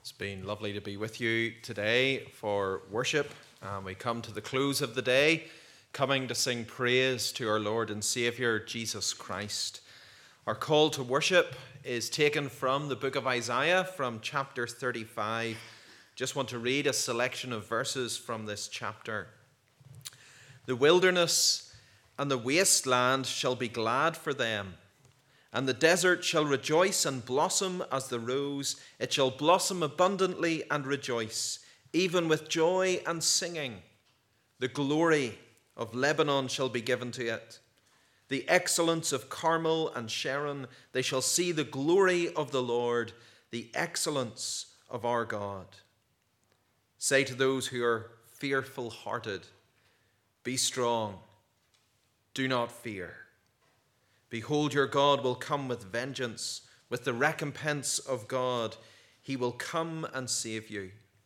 It's been lovely to be with you today for worship. We come to the close of the day, coming to sing praise to our Lord and Saviour, Jesus Christ. Our call to worship is taken from the book of Isaiah, from chapter 35. Just want to read a selection of verses from this chapter. The wilderness and the wasteland shall be glad for them, and the desert shall rejoice and blossom as the rose. It shall blossom abundantly and rejoice, even with joy and singing. The glory of Lebanon shall be given to it. The excellence of Carmel and Sharon, they shall see the glory of the Lord, the excellence of our God. Say to those who are fearful-hearted, be strong, do not fear. Behold, your God will come with vengeance, with the recompense of God. He will come and save you.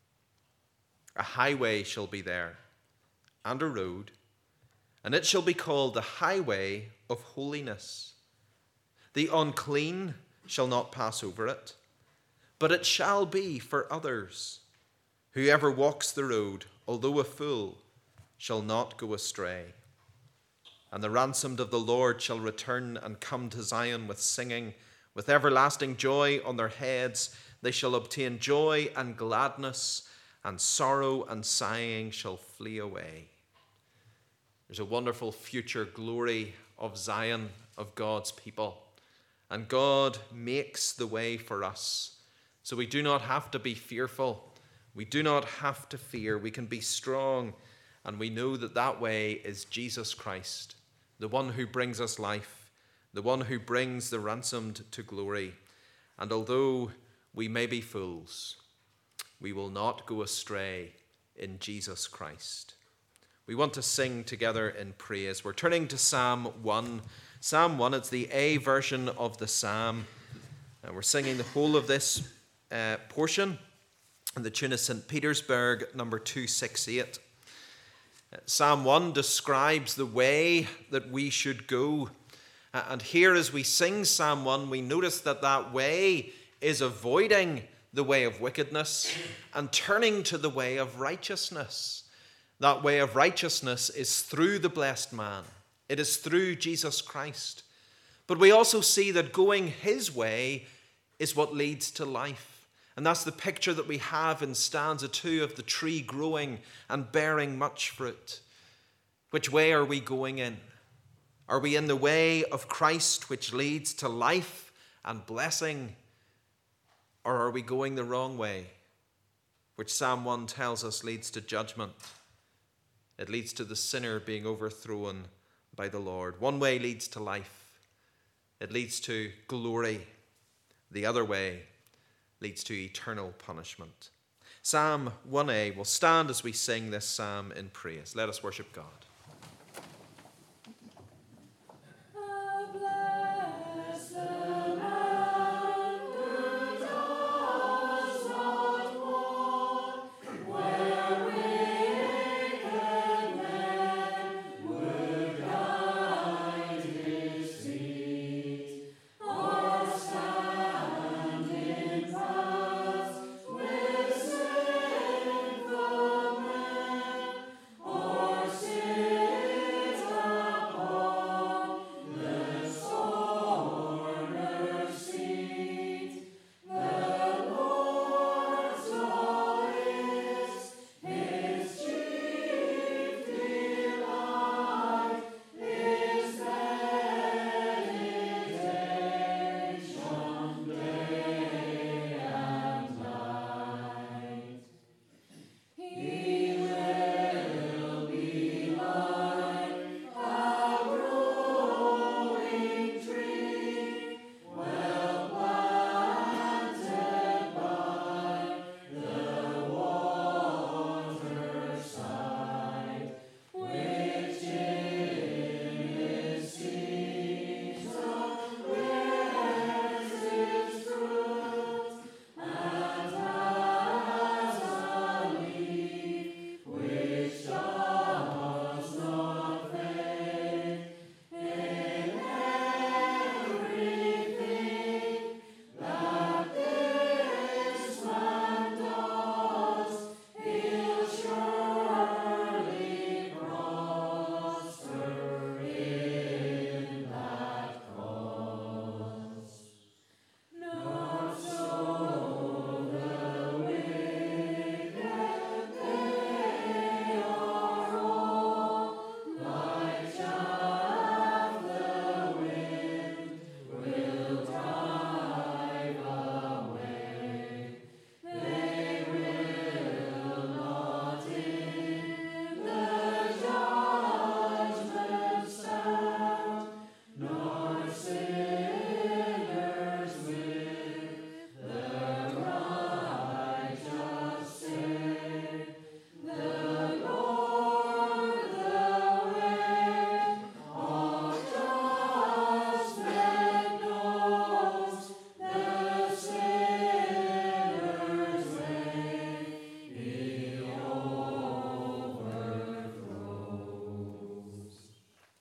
A highway shall be there, and a road, and it shall be called the highway of holiness. The unclean shall not pass over it, but it shall be for others. Whoever walks the road, although a fool, shall not go astray. And the ransomed of the Lord shall return and come to Zion with singing, with everlasting joy on their heads. They shall obtain joy and gladness, and sorrow and sighing shall flee away. There's a wonderful future glory of Zion, of God's people. And God makes the way for us. So we do not have to be fearful. We do not have to fear. We can be strong. And we know that that way is Jesus Christ, the one who brings us life, the one who brings the ransomed to glory. And although we may be fools, we will not go astray in Jesus Christ. We want to sing together in praise. We're turning to Psalm 1. Psalm 1, it's the A version of the psalm. And we're singing the whole of this portion. And the tune is St. Petersburg, number 268. Psalm 1 describes the way that we should go. And here as we sing Psalm 1, we notice that that way is avoiding the way of wickedness and turning to the way of righteousness. That way of righteousness is through the blessed man. It is through Jesus Christ. But we also see that going his way is what leads to life. And that's the picture that we have in stanza 2 of the tree growing and bearing much fruit. Which way are we going in? Are we in the way of Christ, which leads to life and blessing? Or are we going the wrong way, which Psalm 1 tells us leads to judgment? It leads to the sinner being overthrown by the Lord. One way leads to life. It leads to glory. The other way leads to eternal punishment. Psalm 1a will stand as we sing this psalm in praise. Let us worship God. Sin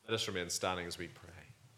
Let us remain standing as we pray.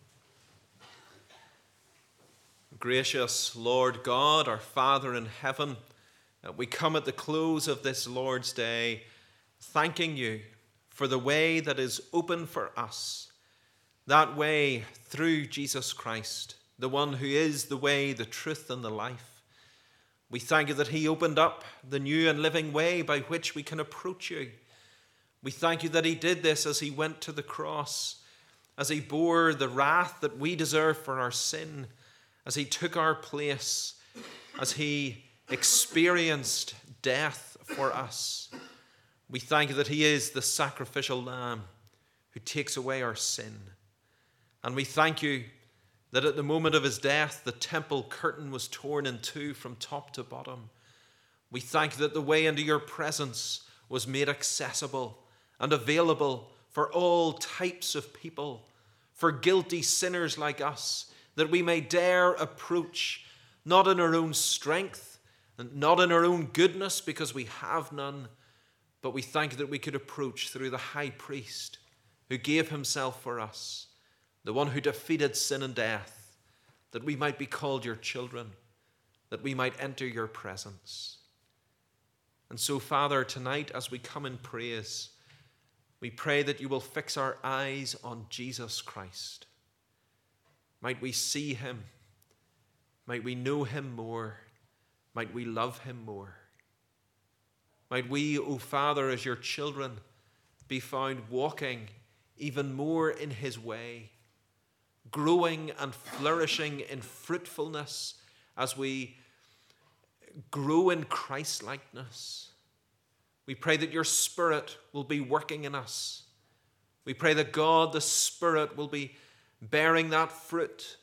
Gracious Lord God, our Father in heaven, we come at the close of this Lord's Day thanking you for the way that is open for us, that way through Jesus Christ, the one who is the way, the truth, and the life. We thank you that he opened up the new and living way by which we can approach you. We thank you that he did this as he went to the cross, as he bore the wrath that we deserve for our sin, as he took our place, as he experienced death for us. We thank you that he is the sacrificial lamb who takes away our sin. And we thank you that at the moment of his death, the temple curtain was torn in two from top to bottom. We thank you that the way into your presence was made accessible and available for all types of people, for guilty sinners like us, that we may dare approach, not in our own strength, and not in our own goodness, because we have none, but we thank you that we could approach through the high priest who gave himself for us, the one who defeated sin and death, that we might be called your children, that we might enter your presence. And so, Father, tonight as we come in praise, we pray that you will fix our eyes on Jesus Christ. Might we see him, might we know him more, might we love him more. Might we, O Father, as your children, be found walking even more in his way, growing and flourishing in fruitfulness as we grow in Christ-likeness. We pray that your Spirit will be working in us. We pray that God, the Spirit, will be bearing that fruit.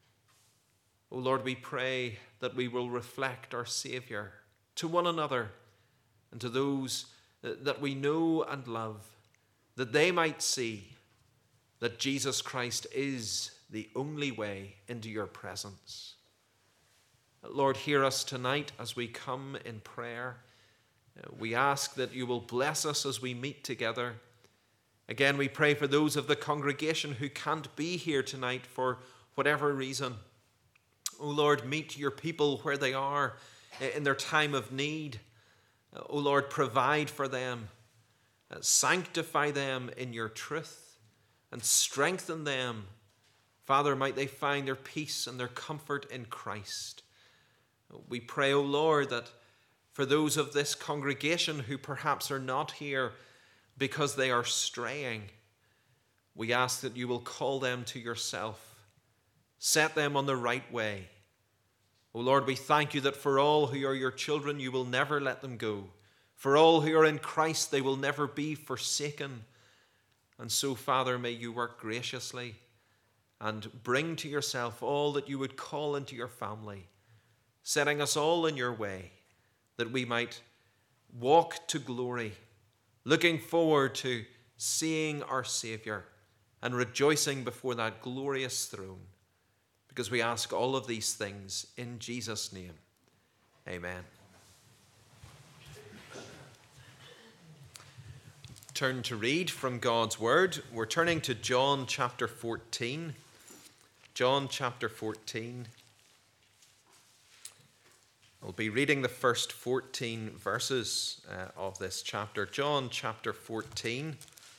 O Lord, we pray that we will reflect our Savior to one another and to those that we know and love, that they might see that Jesus Christ is the only way into your presence. Lord, hear us tonight as we come in prayer. We ask that you will bless us as we meet together. Again, we pray for those of the congregation who can't be here tonight for whatever reason. O Lord, meet your people where they are in their time of need. O Lord, provide for them. Sanctify them in your truth and strengthen them. Father, might they find their peace and their comfort in Christ. We pray, O Lord, that for those of this congregation who perhaps are not here because they are straying, we ask that you will call them to yourself. Set them on the right way. O Lord, we thank you that for all who are your children, you will never let them go. For all who are in Christ, they will never be forsaken. And so, Father, may you work graciously and bring to yourself all that you would call into your family, setting us all in your way, that we might walk to glory, looking forward to seeing our Savior and rejoicing before that glorious throne, because we ask all of these things in Jesus' name. Amen. Turn to read from God's Word. We're turning to John chapter 14. John chapter 14. We'll be reading the first 14 verses of this chapter. John chapter 14.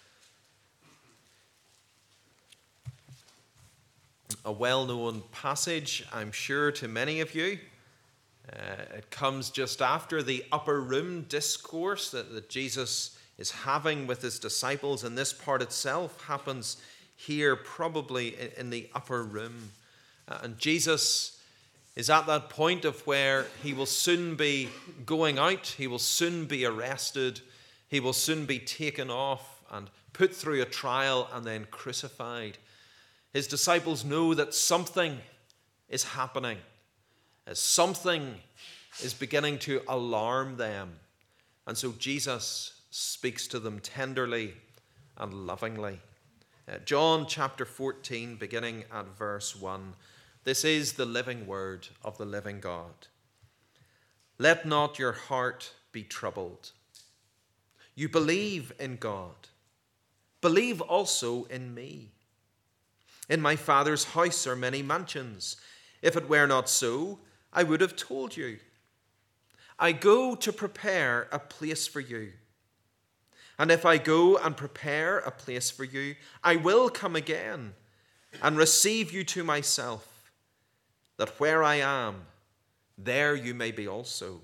A well-known passage, I'm sure, to many of you. It comes just after the upper room discourse that Jesus is having with his disciples, and this part itself happens here, probably in the upper room. And Jesus is at that point of where he will soon be going out, he will soon be arrested, he will soon be taken off and put through a trial and then crucified. His disciples know that something is happening. Something is beginning to alarm them. And so Jesus speaks to them tenderly and lovingly. John chapter 14, beginning at verse 1. This is the living word of the living God. Let not your heart be troubled. You believe in God. believe also in me. In my Father's house are many mansions. If it were not so, I would have told you. I go to prepare a place for you. And if I go and prepare a place for you, I will come again and receive you to myself, that where I am, there you may be also.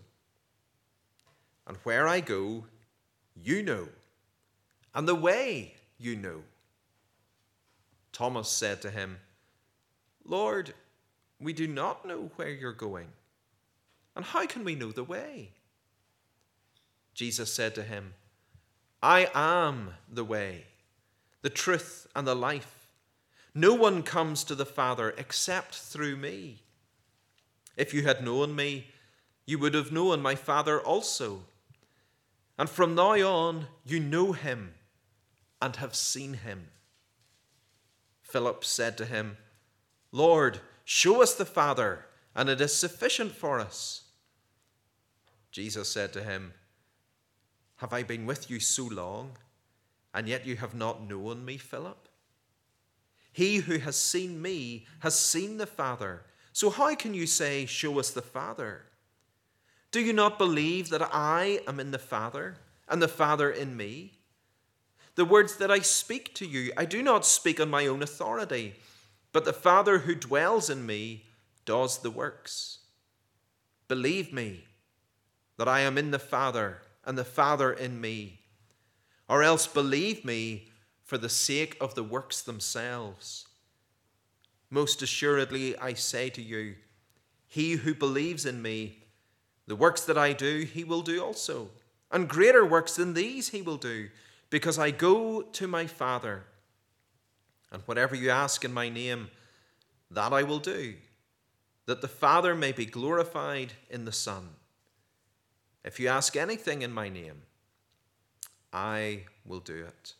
And where I go, you know, and the way you know. Thomas said to him, Lord, we do not know where you're going, and how can we know the way? Jesus said to him, I am the way, the truth, and the life. No one comes to the Father except through me. If you had known me, you would have known my Father also. And from now on, you know him and have seen him. Philip said to him, Lord, show us the Father, and it is sufficient for us. Jesus said to him, have I been with you so long, and yet you have not known me, Philip? He who has seen me has seen the Father. So how can you say, show us the Father? Do you not believe that I am in the Father, and the Father in me? The words that I speak to you, I do not speak on my own authority, but the Father who dwells in me does the works. Believe me that I am in the Father, and the Father in me, or else believe me for the sake of the works themselves. Most assuredly, I say to you, he who believes in me, the works that I do, he will do also, and greater works than these he will do, because I go to my Father. And whatever you ask in my name, that I will do, that the Father may be glorified in the Son. If you ask anything in my name, I will do it.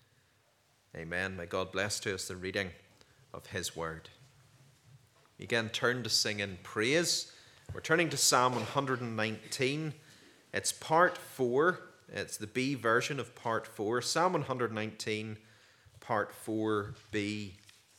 Amen. May God bless to us the reading of his word. We again turn to sing in praise. We're turning to Psalm 119. It's part 4. It's the B version of part 4. Psalm 119, part 4b.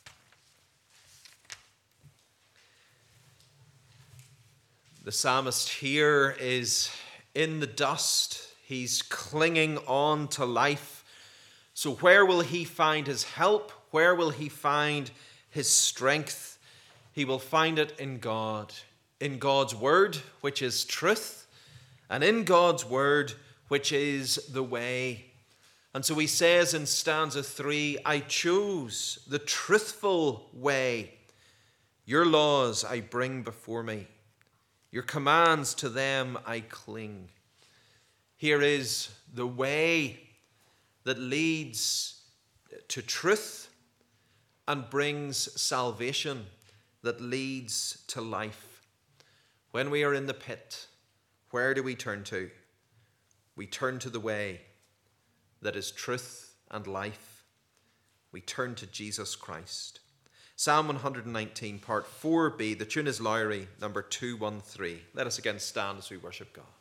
The psalmist here is in the dust. He's clinging on to life. So where will he find his help? Where will he find his strength? He will find it in God, in God's word, which is truth, and in God's word, which is the way. And so he says in stanza 3, I chose the truthful way. Your laws I bring before me. Your commands, to them I cling. Here is the way that leads to truth and brings salvation, that leads to life. When we are in the pit, where do we turn to? We turn to the way that is truth and life. We turn to Jesus Christ. Psalm 119, part 4b. The tune is Lowry, number 213. Let us again stand as we worship God.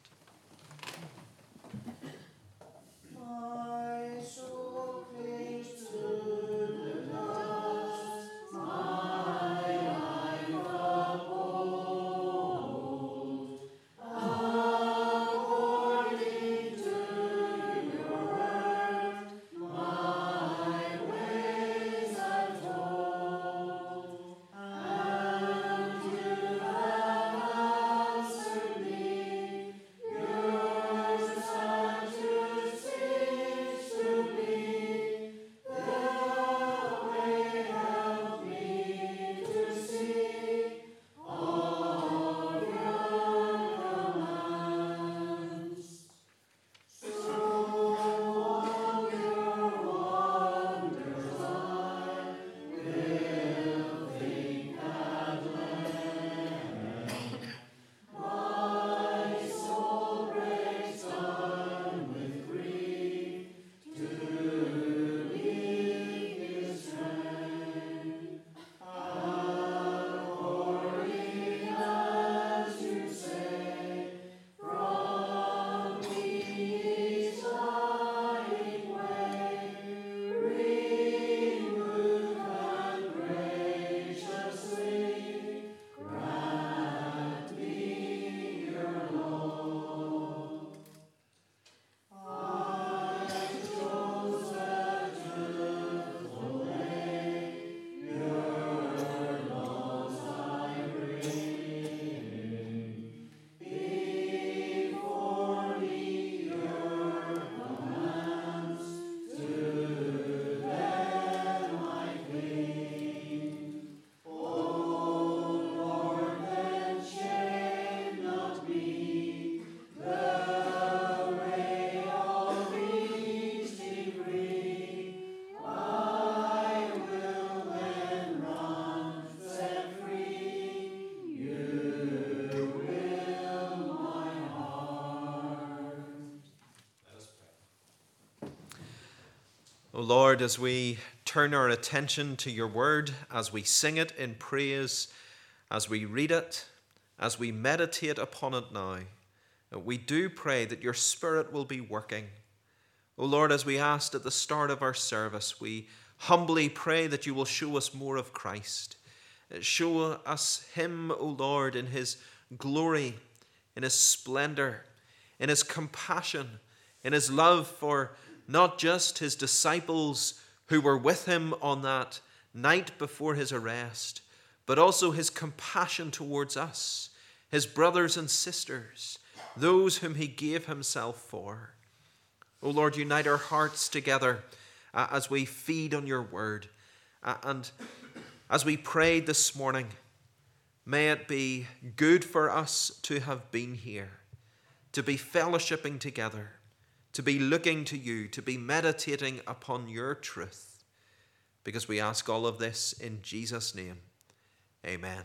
Lord, as we turn our attention to your word, as we sing it in praise, as we read it, as we meditate upon it now, we do pray that your Spirit will be working. O Lord, as we asked at the start of our service, we humbly pray that you will show us more of Christ. Show us him, O Lord, in his glory, in his splendor, in his compassion, in his love for not just his disciples who were with him on that night before his arrest, but also his compassion towards us, his brothers and sisters, those whom he gave himself for. O Lord, unite our hearts together as we feed on your word. And as we prayed this morning, may it be good for us to have been here, to be fellowshipping together, to be looking to you, to be meditating upon your truth, because we ask all of this in Jesus' name. Amen.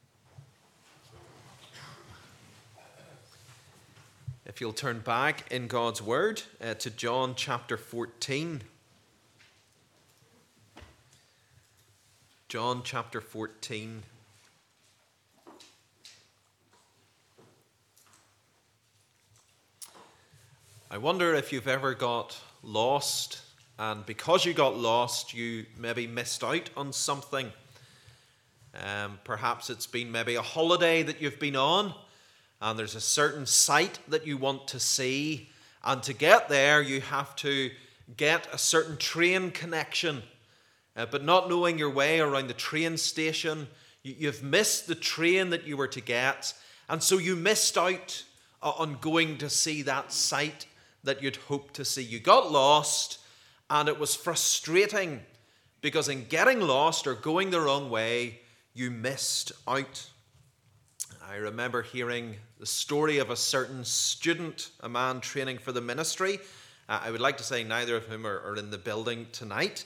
If you'll turn back in God's word to John chapter 14. John chapter 14. I wonder if you've ever got lost, and because you got lost, you maybe missed out on something. Perhaps it's been maybe a holiday that you've been on, and there's a certain site that you want to see, and to get there you have to get a certain train connection, but not knowing your way around the train station, you've missed the train that you were to get, and so you missed out on going to see that site that you'd hoped to see. You got lost, and it was frustrating because in getting lost or going the wrong way, you missed out. I remember hearing the story of a certain student, a man training for the ministry. I would like to say neither of whom are in the building tonight.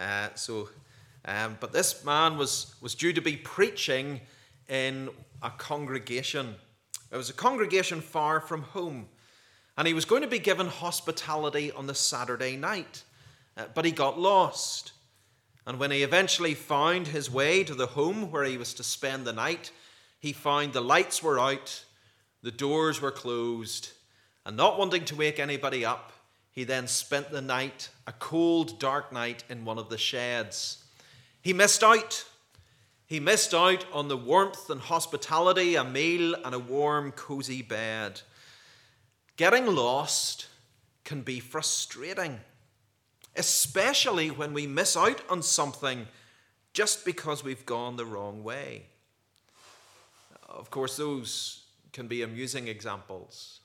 But this man was due to be preaching in a congregation. It was a congregation far from home. And he was going to be given hospitality on the Saturday night. But he got lost. And when he eventually found his way to the home where he was to spend the night, he found the lights were out, the doors were closed, and not wanting to wake anybody up, he then spent the night, a cold, dark night, in one of the sheds. He missed out. He missed out on the warmth and hospitality, a meal, and a warm, cozy bed. Getting lost can be frustrating, especially when we miss out on something just because we've gone the wrong way. Of course, those can be amusing examples,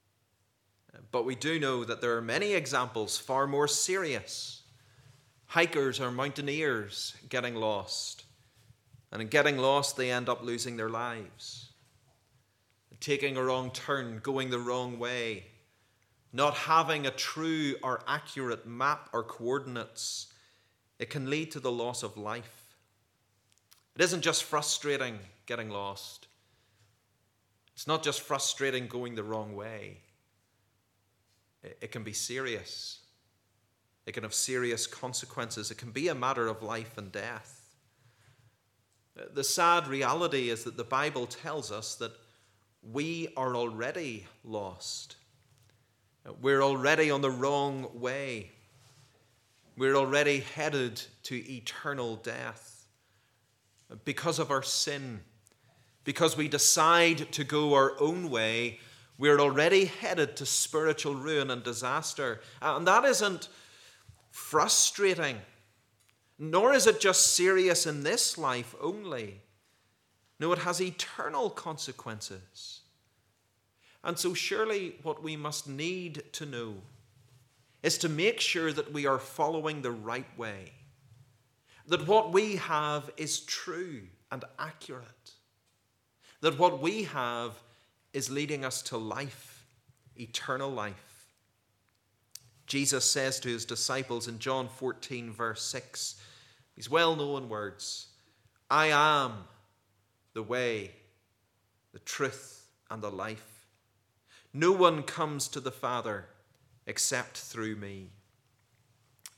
but we do know that there are many examples far more serious. Hikers or mountaineers getting lost, and in getting lost they end up losing their lives. Taking a wrong turn, going the wrong way, not having a true or accurate map or coordinates, it can lead to the loss of life. It isn't just frustrating getting lost. It's not just frustrating going the wrong way. It can be serious. It can have serious consequences. It can be a matter of life and death. The sad reality is that the Bible tells us that we are already lost. We're already on the wrong way. We're already headed to eternal death because of our sin. Because we decide to go our own way, we're already headed to spiritual ruin and disaster. And that isn't frustrating, nor is it just serious in this life only. No, it has eternal consequences. And so surely what we must need to know is to make sure that we are following the right way, that what we have is true and accurate, that what we have is leading us to life, eternal life. Jesus says to his disciples in John 14, verse 6, these well-known words, "I am the way, the truth, and the life. No one comes to the Father except through me."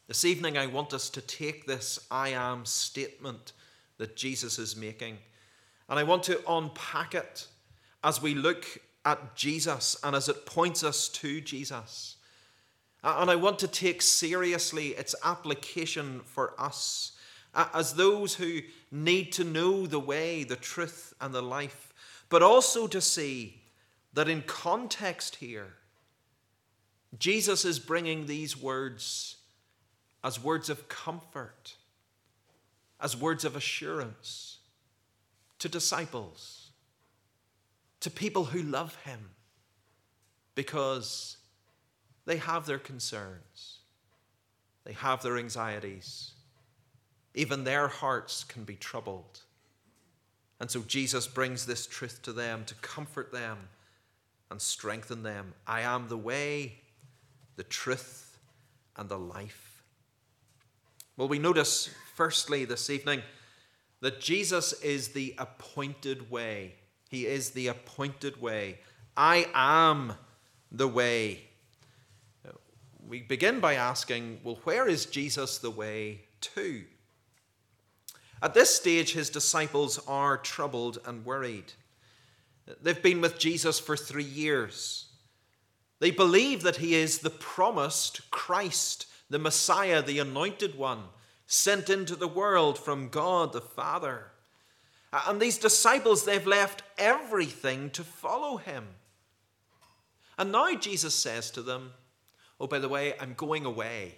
This evening I want us to take this I am statement that Jesus is making, and I want to unpack it as we look at Jesus and as it points us to Jesus. And I want to take seriously its application for us as those who need to know the way, the truth, and the life, but also to see that in context here, Jesus is bringing these words as words of comfort, as words of assurance to disciples, to people who love him, because they have their concerns, they have their anxieties, even their hearts can be troubled. And so Jesus brings this truth to them to comfort them and strengthen them. I am the way, the truth, and the life. Well, we notice firstly this evening that Jesus is the appointed way. He is the appointed way. I am the way. We begin by asking, well, where is Jesus the way to? At this stage, his disciples are troubled and worried. They've been with Jesus for 3 years. They believe that he is the promised Christ, the Messiah, the anointed one, sent into the world from God the Father. And these disciples, they've left everything to follow him. And now Jesus says to them, oh, by the way, I'm going away.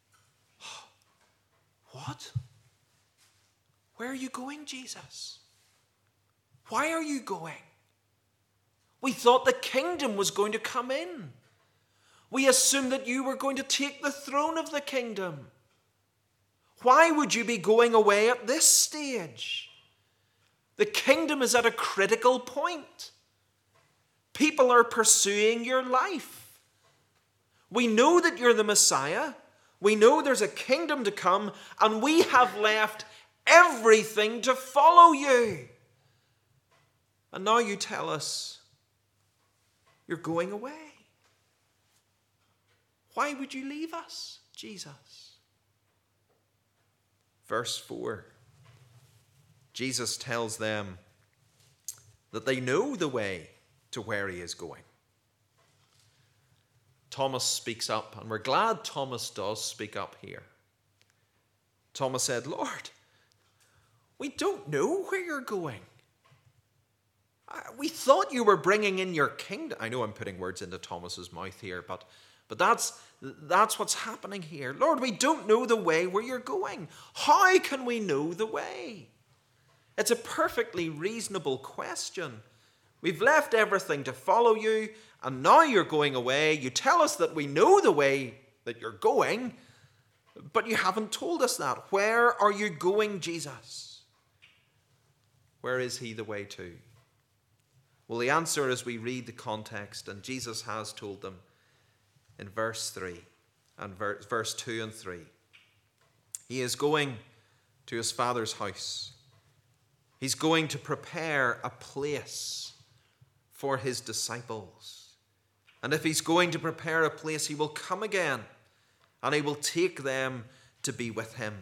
What? Where are you going, Jesus? Why are you going? We thought the kingdom was going to come in. We assumed that you were going to take the throne of the kingdom. Why would you be going away at this stage? The kingdom is at a critical point. People are pursuing your life. We know that you're the Messiah. We know there's a kingdom to come, and we have left everything to follow you. And now you tell us you're going away. Why would you leave us, Jesus? Verse 4. Jesus tells them that they know the way to where he is going. Thomas speaks up, and we're glad Thomas does speak up here. Thomas said, Lord, we don't know where you're going. We thought you were bringing in your kingdom. I know I'm putting words into Thomas's mouth here, but that's what's happening here. Lord, we don't know the way where you're going. How can we know the way? It's a perfectly reasonable question. We've left everything to follow you, and now you're going away. You tell us that we know the way that you're going, but you haven't told us that. Where are you going, Jesus? Where is he the way to? Well, the answer as we read the context, and Jesus has told them in verse 3 and verse 2 and 3. He is going to his Father's house. He's going to prepare a place for his disciples. And if he's going to prepare a place, he will come again and he will take them to be with him.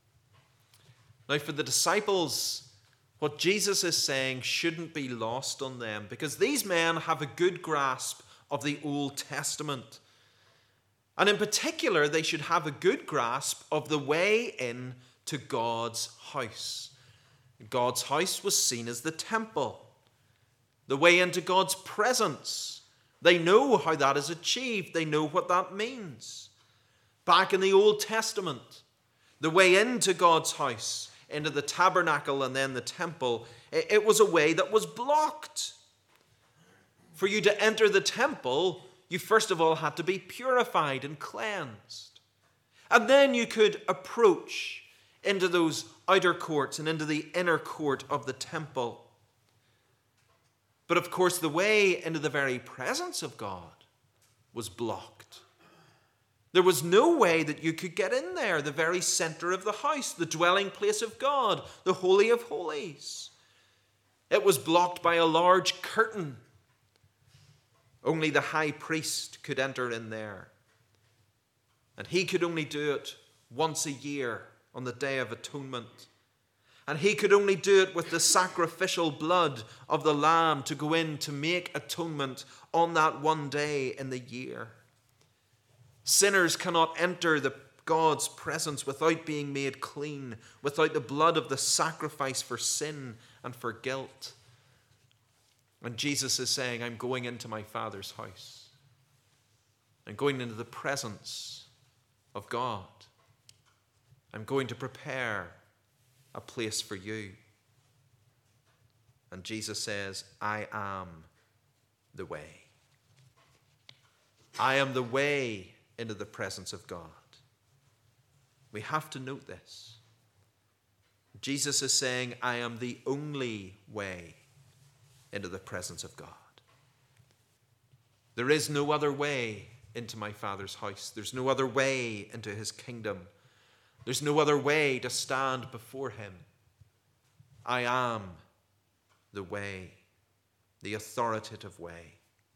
Now, for the disciples, what Jesus is saying shouldn't be lost on them, because these men have a good grasp of the Old Testament. And in particular, they should have a good grasp of the way in to God's house. God's house was seen as the temple. The way into God's presence. They know how that is achieved. They know what that means. Back in the Old Testament, the way into God's house, into the tabernacle and then the temple, it was a way that was blocked. For you to enter the temple, you first of all had to be purified and cleansed. And then you could approach into those outer courts and into the inner court of the temple. But of course, the way into the very presence of God was blocked. There was no way that you could get in there, the very center of the house, the dwelling place of God, the Holy of Holies. It was blocked by a large curtain. Only the high priest could enter in there. And he could only do it once a year on the Day of Atonement. And he could only do it with the sacrificial blood of the Lamb to go in to make atonement on that one day in the year. Sinners cannot enter God's presence without being made clean, without the blood of the sacrifice for sin and for guilt. And Jesus is saying, I'm going into my Father's house. I'm going into the presence of God. I'm going to prepare a place for you. And Jesus says, I am the way. I am the way into the presence of God. We have to note this. Jesus is saying, I am the only way into the presence of God. There is no other way into my Father's house. There's no other way into his kingdom. There's no other way to stand before him. I am the way, the authoritative way.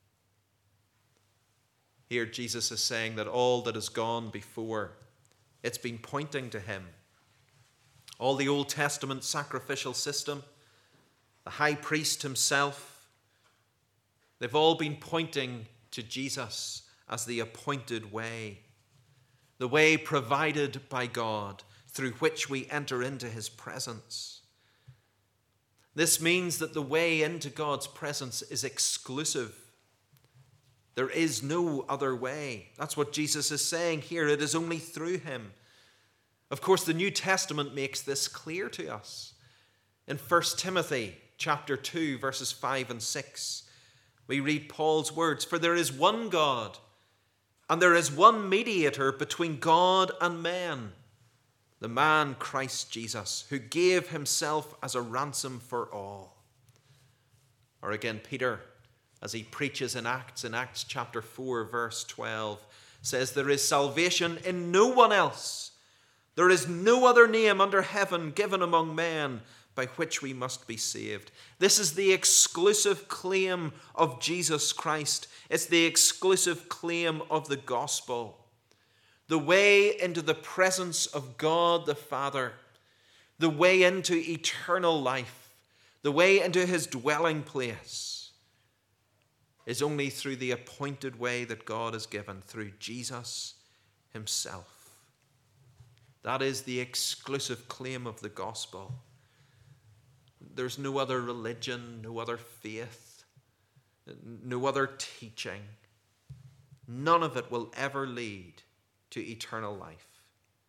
Here Jesus is saying that all that has gone before, it's been pointing to him. All the Old Testament sacrificial system, the high priest himself, they've all been pointing to Jesus as the appointed way, the way provided by God through which we enter into his presence. This means that the way into God's presence is exclusive. There is no other way. That's what Jesus is saying here. It is only through him. Of course, the New Testament makes this clear to us. In 1 Timothy chapter 2, verses 5 and 6, we read Paul's words, "For there is one God, and there is one mediator between God and men, the man Christ Jesus, who gave himself as a ransom for all." Or again, Peter, as he preaches in Acts chapter 4, verse 12, says, "There is salvation in no one else. There is no other name under heaven given among men by which we must be saved." This is the exclusive claim of Jesus Christ. It's the exclusive claim of the gospel. The way into the presence of God the Father, the way into eternal life, the way into his dwelling place, is only through the appointed way that God has given, through Jesus himself. That is the exclusive claim of the gospel. There's no other religion, no other faith, no other teaching. None of it will ever lead to eternal life.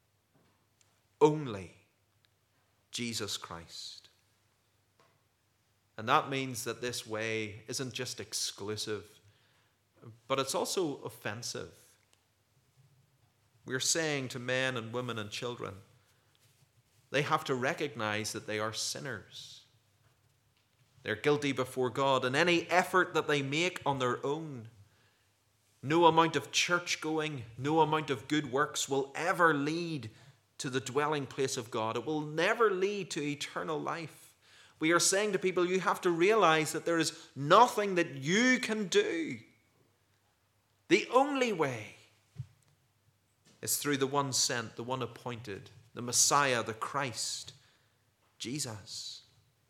Only Jesus Christ. And that means that this way isn't just exclusive, but it's also offensive. We're saying to men and women and children, they have to recognize that they are sinners. They're guilty before God, and any effort that they make on their own, no amount of church going, no amount of good works will ever lead to the dwelling place of God. It will never lead to eternal life. We are saying to people, you have to realize that there is nothing that you can do. The only way is through the one sent, the one appointed, the Messiah, the Christ, Jesus.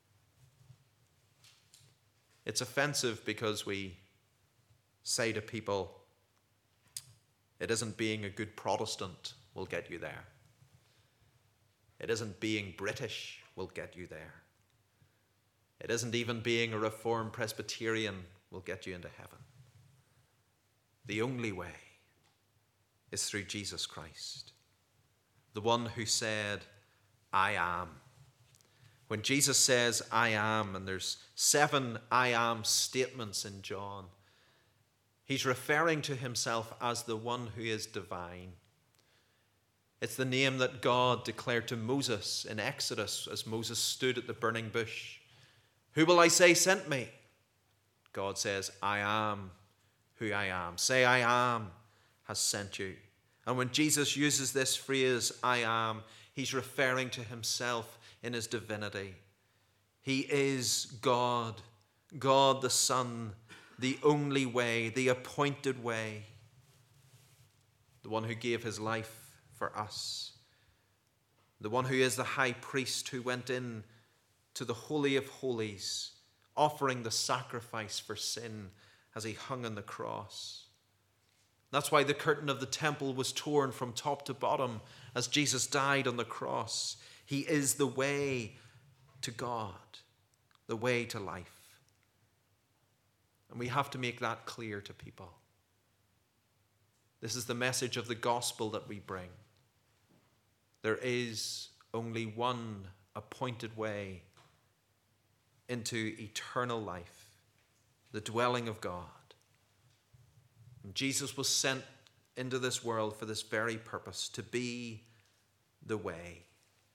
It's offensive because we say to people, it isn't being a good Protestant will get you there. It isn't being British will get you there. It isn't even being a Reformed Presbyterian will get you into heaven. The only way is through Jesus Christ, the one who said, I am. When Jesus says, I am, and there's 7 I am statements in John, he's referring to himself as the one who is divine. It's the name that God declared to Moses in Exodus as Moses stood at the burning bush. Who will I say sent me? God says, I am who I am. Say, I am has sent you. And when Jesus uses this phrase, I am, he's referring to himself in his divinity. He is God, God the Son, the only way, the appointed way, the one who gave his life for us, the one who is the high priest who went in to the Holy of Holies, offering the sacrifice for sin as he hung on the cross. That's why the curtain of the temple was torn from top to bottom as Jesus died on the cross. He is the way to God, the way to life. And we have to make that clear to people. This is the message of the gospel that we bring. There is only one appointed way into eternal life, the dwelling of God. And Jesus was sent into this world for this very purpose, to be the way.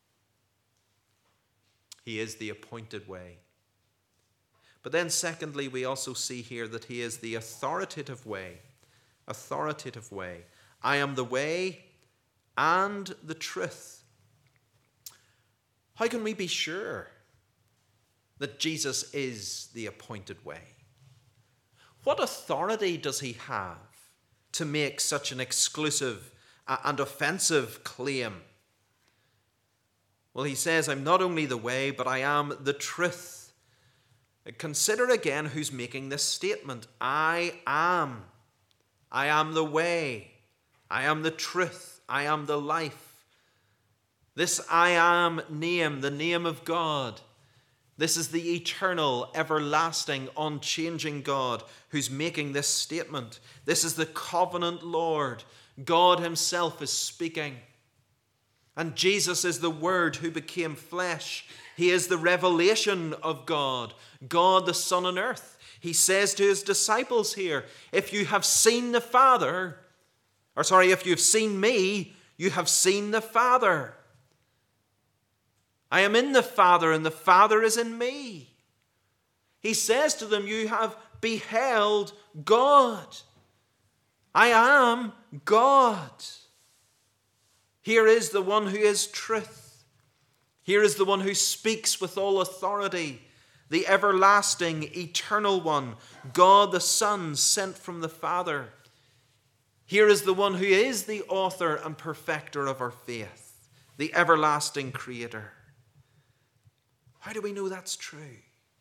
He is the appointed way. But then secondly, we also see here that he is the authoritative way. Authoritative way. I am the way and the truth. How can we be sure that Jesus is the appointed way? What authority does he have to make such an exclusive and offensive claim? Well, he says, I'm not only the way, but I am the truth. Consider again who's making this statement. I am the way. I am the truth. I am the life. This I am name, the name of God. This is the eternal, everlasting, unchanging God who's making this statement. This is the covenant Lord. God himself is speaking. And Jesus is the Word who became flesh. He is the revelation of God, God the Son on earth. He says to his disciples here, if you have seen the Father, if you've seen me, you have seen the Father. I am in the Father, and the Father is in me. He says to them, you have beheld God. I am God. Here is the one who is truth. Here is the one who speaks with all authority, the everlasting, eternal one, God the Son, sent from the Father. Here is the one who is the author and perfecter of our faith, the everlasting Creator. How do we know that's true?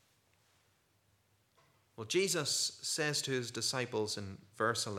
Well, Jesus says to his disciples in verse 10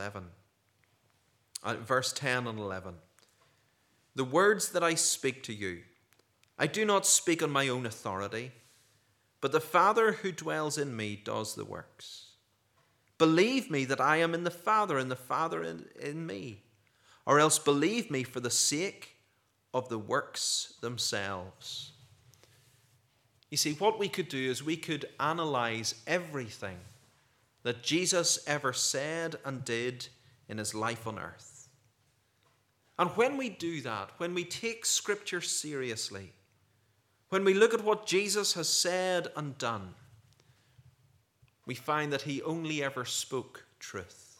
and 11, the words that I speak to you, I do not speak on my own authority, but the Father who dwells in me does the works. Believe me that I am in the Father and the Father in me, or else believe me for the sake of the works themselves. You see, what we could do is we could analyze everything that Jesus ever said and did in his life on earth. And when we do that, when we take Scripture seriously, when we look at what Jesus has said and done, we find that he only ever spoke truth.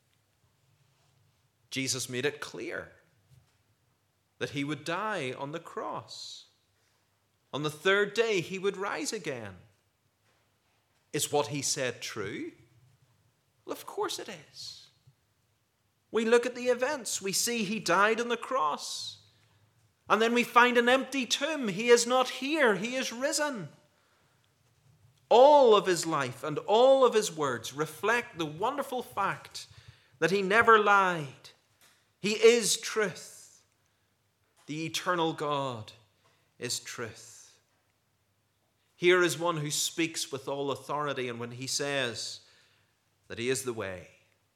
Jesus made it clear that he would die on the cross. On the third day, he would rise again. Is what he said true? Well, of course it is. We look at the events. We see he died on the cross. And then we find an empty tomb. He is not here. He is risen. All of his life and all of his words reflect the wonderful fact that he never lied. He is truth. The eternal God is truth. Here is one who speaks with all authority, and when he says that he is the way,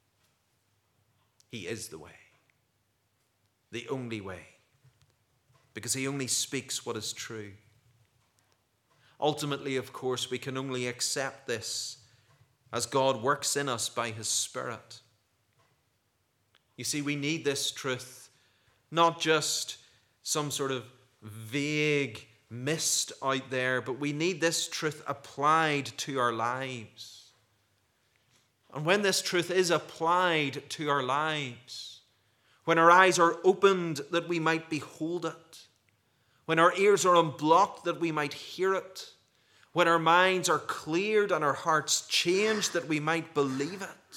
he is the way, the only way, because he only speaks what is true. Ultimately, of course, we can only accept this as God works in us by his Spirit. You see, we need this truth, not just some sort of vague mist out there, but we need this truth applied to our lives. And when this truth is applied to our lives, when our eyes are opened that we might behold it, when our ears are unblocked that we might hear it, when our minds are cleared and our hearts changed that we might believe it,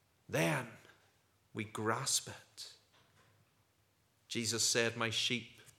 then we grasp it. Jesus said, my sheep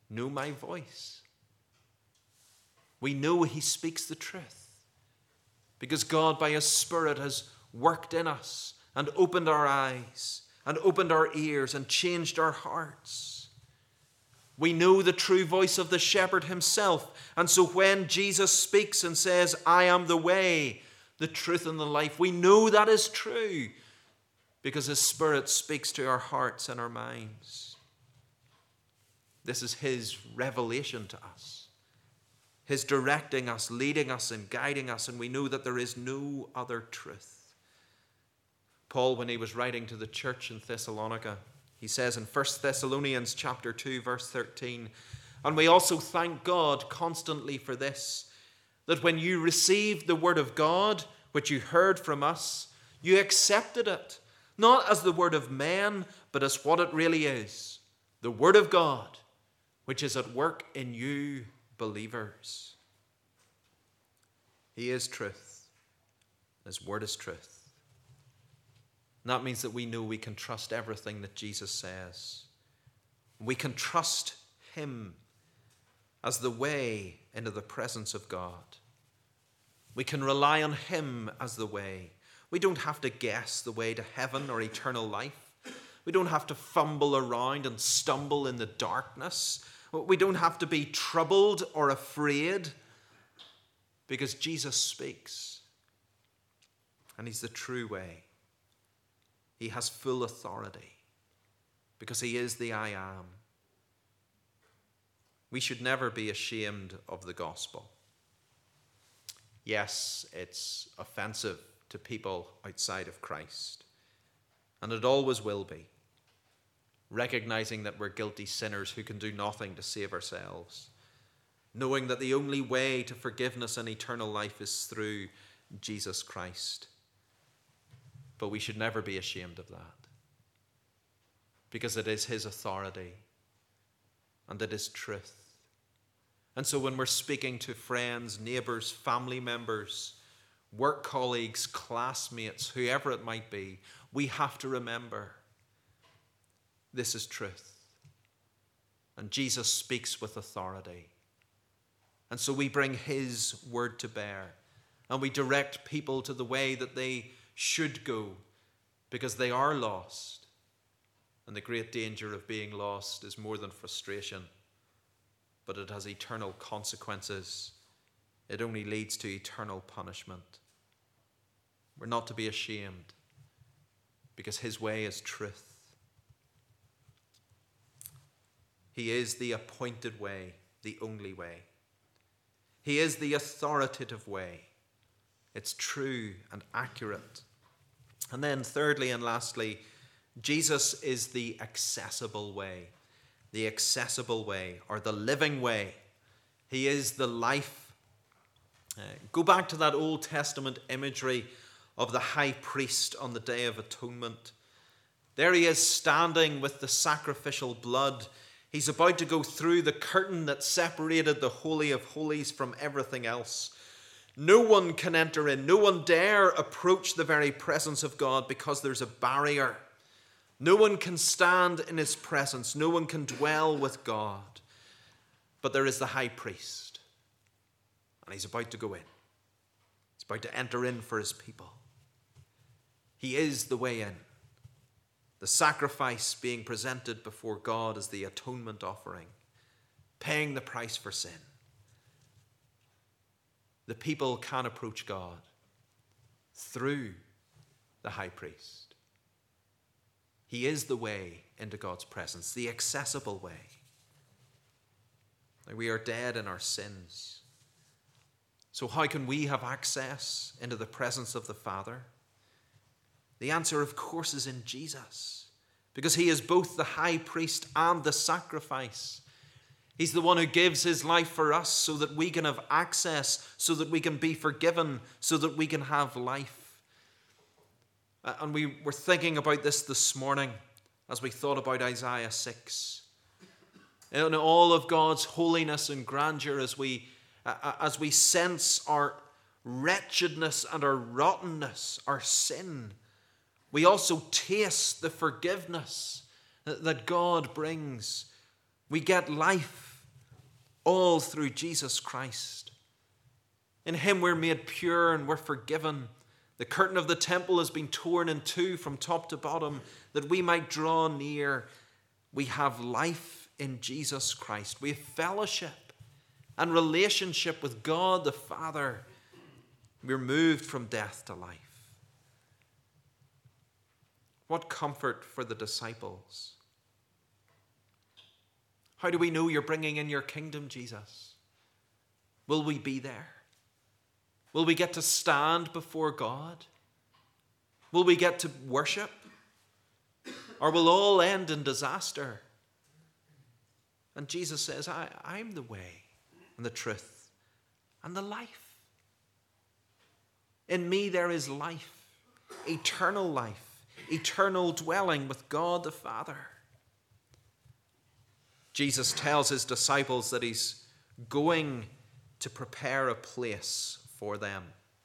know my voice. We know he speaks the truth because God by his Spirit has worked in us and opened our eyes and opened our ears and changed our hearts. We know the true voice of the shepherd himself. And so when Jesus speaks and says, I am the way, the truth, and the life, we know that is true because his Spirit speaks to our hearts and our minds. This is his revelation to us, his directing us, leading us, and guiding us, and we know that there is no other truth. Paul, when he was writing to the church in Thessalonica, he says in 1 Thessalonians chapter 2, verse 13, and we also thank God constantly for this, that when you received the word of God, which you heard from us, you accepted it, not as the word of men, but as what it really is, the word of God, which is at work in you believers. He is truth. His word is truth. And that means that we know we can trust everything that Jesus says. We can trust him as the way into the presence of God. We can rely on him as the way. We don't have to guess the way to heaven or eternal life. We don't have to fumble around and stumble in the darkness. We don't have to be troubled or afraid because Jesus speaks. And he's the true way. He has full authority because he is the I am. We should never be ashamed of the gospel. Yes, it's offensive to people outside of Christ, and it always will be, recognizing that we're guilty sinners who can do nothing to save ourselves, knowing that the only way to forgiveness and eternal life is through Jesus Christ. But we should never be ashamed of that, because it is his authority and it is truth. And so when we're speaking to friends, neighbors, family members, work colleagues, classmates, whoever it might be, we have to remember this is truth. And Jesus speaks with authority. And so we bring his word to bear, and we direct people to the way that they should go, because they are lost. And the great danger of being lost is more than frustration, but it has eternal consequences. It only leads to eternal punishment. We're not to be ashamed, because his way is truth. He is the appointed way, the only way. He is the authoritative way. It's true and accurate. And then thirdly and lastly, Jesus is the accessible way. The accessible way, or the living way. He is the life. Go back to that Old Testament imagery of the high priest on the Day of Atonement. There he is standing with the sacrificial blood. He's about to go through the curtain that separated the Holy of Holies from everything else. No one can enter in. No one dare approach the very presence of God because there's a barrier. No one can stand in his presence. No one can dwell with God. But there is the high priest, and he's about to go in. He's about to enter in for his people. He is the way in. The sacrifice being presented before God as the atonement offering, paying the price for sin. The people can approach God through the high priest. He is the way into God's presence, the accessible way. We are dead in our sins. So how can we have access into the presence of the Father? The answer, of course, is in Jesus, because he is both the high priest and the sacrifice. He's the one who gives his life for us so that we can have access, so that we can be forgiven, so that we can have life. And we were thinking about this morning as we thought about Isaiah 6. In all of God's holiness and grandeur, as we sense our wretchedness and our rottenness, our sin, we also taste the forgiveness that God brings. We get life all through Jesus Christ. In him we're made pure and we're forgiven. The curtain of the temple has been torn in two from top to bottom that we might draw near. We have life in Jesus Christ. We have fellowship and relationship with God the Father. We're moved from death to life. What comfort for the disciples. How do we know you're bringing in your kingdom, Jesus? Will we be there? Will we get to stand before God? Will we get to worship? Or will all end in disaster? And Jesus says, I'm the way and the truth and the life. In me there is life, eternal dwelling with God the Father. Jesus tells his disciples that he's going to prepare a place for them.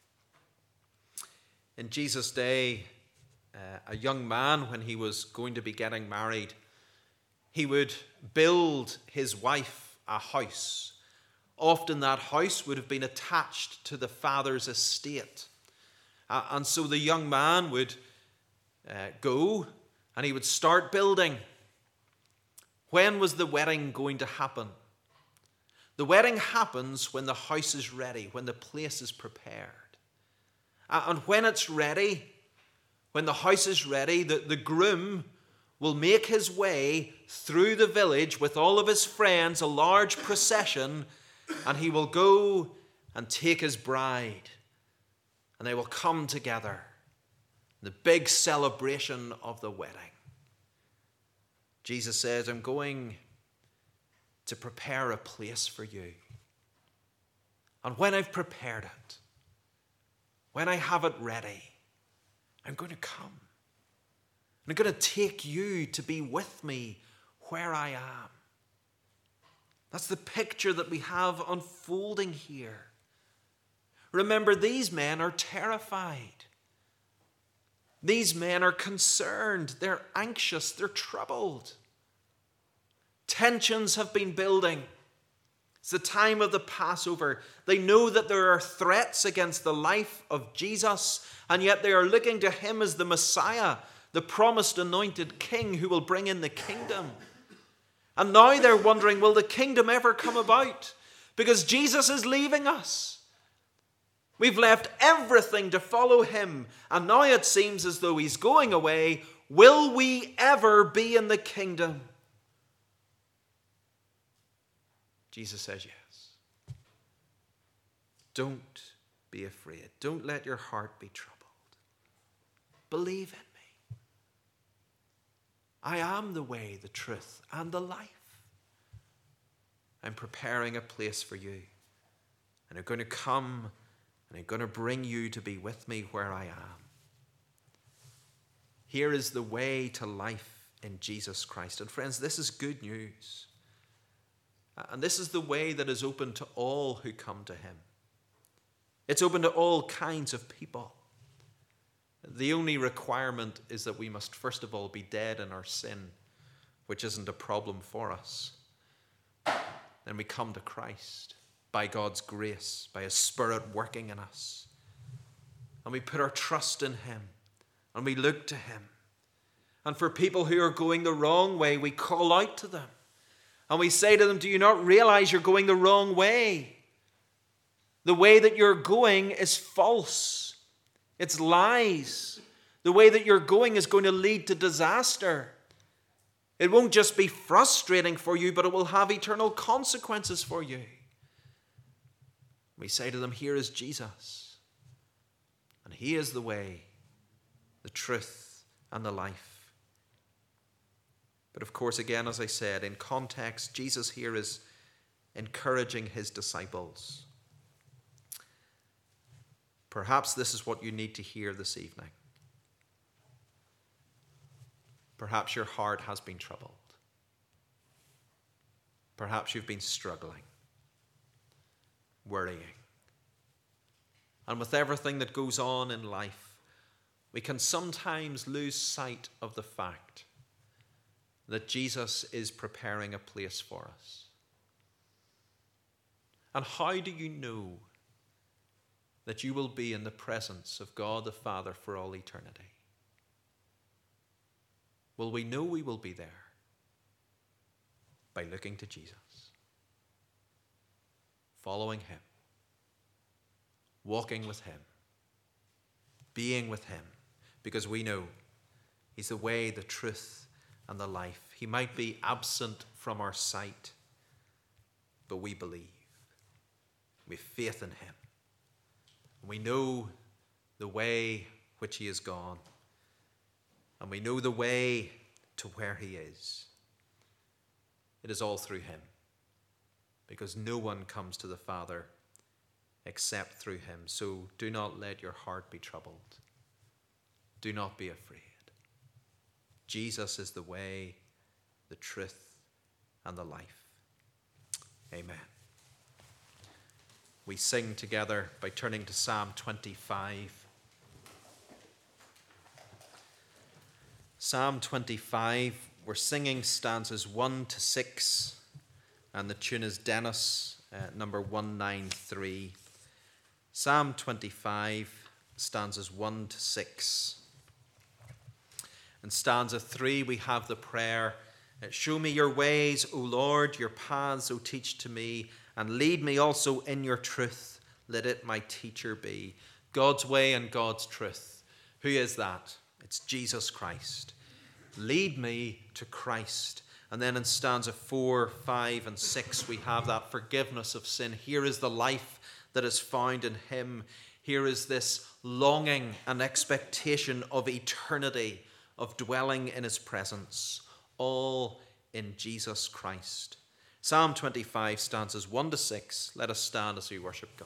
In Jesus' day, a young man, when he was going to be getting married, he would build his wife a house. Often that house would have been attached to the father's estate. And so the young man would go and he would start building. When was the wedding going to happen? The wedding happens when the house is ready, when the place is prepared. And when it's ready, when the house is ready, the groom will make his way through the village with all of his friends, a large procession, and he will go and take his bride. And they will come together. The big celebration of the wedding. Jesus says, I'm going to prepare a place for you. And when I've prepared it, when I have it ready, I'm going to come. And I'm going to take you to be with me where I am. That's the picture that we have unfolding here. Remember, these men are terrified. These men are concerned. They're anxious. They're troubled. Tensions have been building. It's the time of the Passover. They know that there are threats against the life of Jesus, and yet they are looking to him as the Messiah, the promised anointed king who will bring in the kingdom. And now they're wondering, will the kingdom ever come about? Because Jesus is leaving us. We've left everything to follow him, and now it seems as though he's going away. Will we ever be in the kingdom? Jesus says yes. Don't be afraid. Don't let your heart be troubled. Believe in me. I am the way, the truth, and the life. I'm preparing a place for you, and I'm going to come and I'm going to bring you to be with me where I am. Here is the way to life in Jesus Christ. And friends, this is good news. And this is the way that is open to all who come to him. It's open to all kinds of people. The only requirement is that we must first of all be dead in our sin, which isn't a problem for us. Then we come to Christ. By God's grace, by his Spirit working in us. And we put our trust in him. And we look to him. And for people who are going the wrong way, we call out to them. And we say to them, do you not realize you're going the wrong way? The way that you're going is false. It's lies. The way that you're going is going to lead to disaster. It won't just be frustrating for you, but it will have eternal consequences for you. We say to them, here is Jesus. And he is the way, the truth, and the life. But of course, again, as I said, in context, Jesus here is encouraging his disciples. Perhaps this is what you need to hear this evening. Perhaps your heart has been troubled. Perhaps you've been struggling, worrying. And with everything that goes on in life, we can sometimes lose sight of the fact that Jesus is preparing a place for us. And how do you know that you will be in the presence of God the Father for all eternity? Well, we know we will be there by looking to Jesus, following him, walking with him, being with him, because we know he's the way, the truth, and the life. He might be absent from our sight, but we believe. We have faith in him. And we know the way which he has gone. And we know the way to where he is. It is all through him. Because no one comes to the Father except through him. So do not let your heart be troubled. Do not be afraid. Jesus is the way, the truth, and the life. Amen. We sing together by turning to Psalm 25. Psalm 25, we're singing stanzas 1 to 6, and the tune is Dennis, number 193. Psalm 25, stanzas 1 to 6. In stanza 3, we have the prayer, show me your ways, O Lord, your paths, O teach to me, and lead me also in your truth. Let it my teacher be. God's way and God's truth. Who is that? It's Jesus Christ. Lead me to Christ. And then in stanza 4, 5, and 6, we have that forgiveness of sin. Here is the life that is found in him. Here is this longing and expectation of eternity, of dwelling in his presence, all in Jesus Christ. Psalm 25, stanzas 1 to 6. Let us stand as we worship God.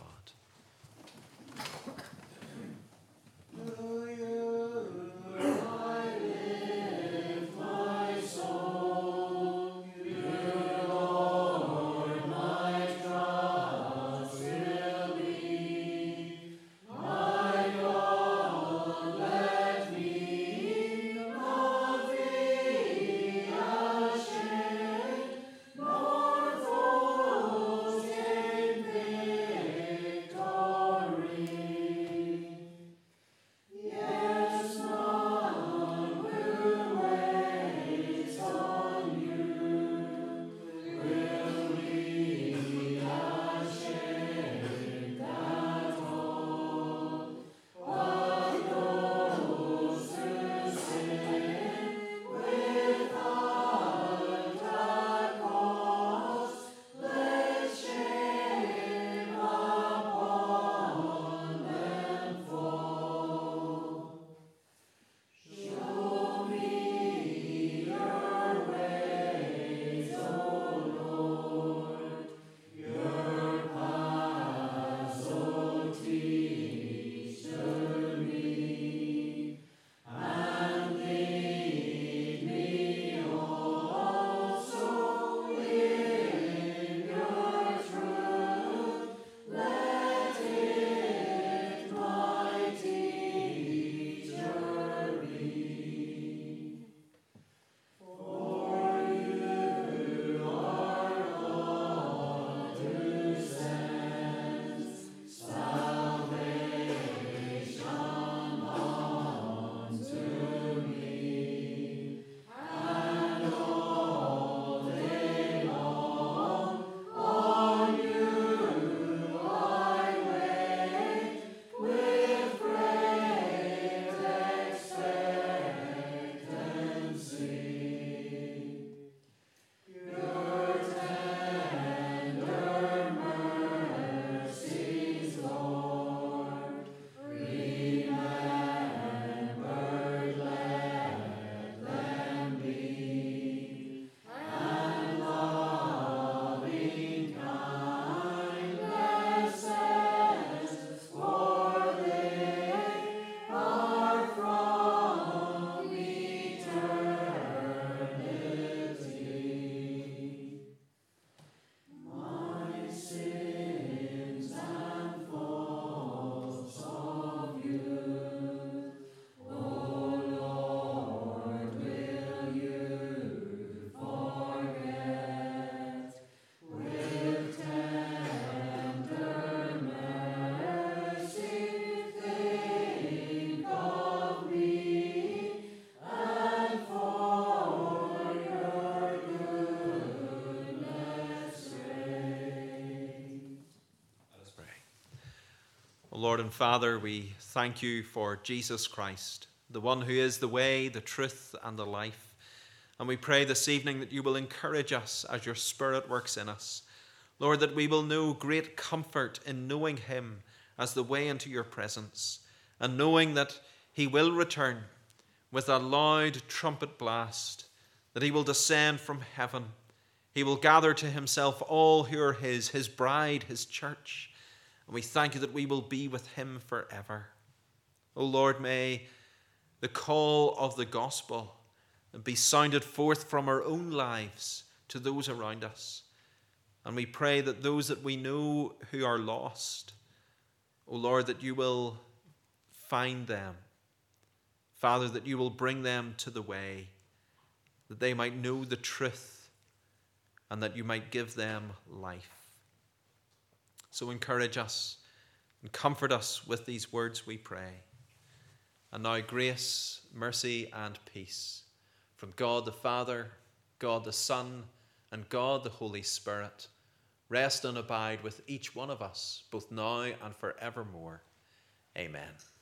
O Lord and Father, we thank you for Jesus Christ, the one who is the way, the truth, and the life. And we pray this evening that you will encourage us as your Spirit works in us. Lord, that we will know great comfort in knowing him as the way into your presence, and knowing that he will return with a loud trumpet blast, that he will descend from heaven. He will gather to himself all who are his bride, his church. And we thank you that we will be with him forever. O Lord, may the call of the gospel be sounded forth from our own lives to those around us. And we pray that those that we know who are lost, O Lord, that you will find them. Father, that you will bring them to the way, that they might know the truth, and that you might give them life. So encourage us and comfort us with these words, we pray. And now grace, mercy, and peace from God the Father, God the Son, and God the Holy Spirit rest and abide with each one of us, both now and forevermore. Amen.